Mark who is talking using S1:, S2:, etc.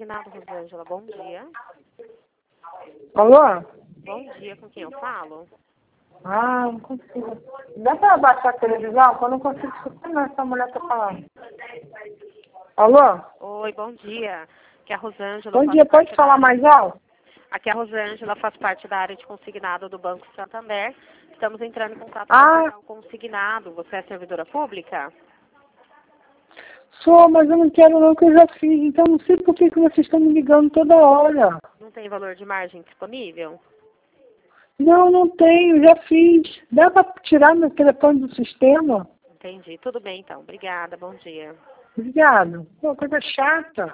S1: consignado, Rosângela. Bom dia.
S2: Alô?
S1: Bom dia, com quem eu falo?
S2: Ah, não consigo. Dá pra abaixar a televisão? Que eu não consigo escutar não, essa mulher tá falando. Alô?
S1: Oi, bom dia. Aqui é a Rosângela.
S2: Bom dia, pode falar mais alto?
S1: Aqui é a Rosângela, faz parte da área de consignado do Banco Santander. Estamos entrando em contato para pegar o consignado. Você é servidora pública?
S2: Sou, mas eu não quero não, que eu já fiz. Então não sei por que vocês estão me ligando toda hora.
S1: Não tem valor de margem disponível?
S2: Não, não tenho, já fiz. Dá pra tirar meu telefone do sistema?
S1: Entendi. Tudo bem, então. Obrigada. Bom dia.
S2: Obrigado. Pô, coisa chata.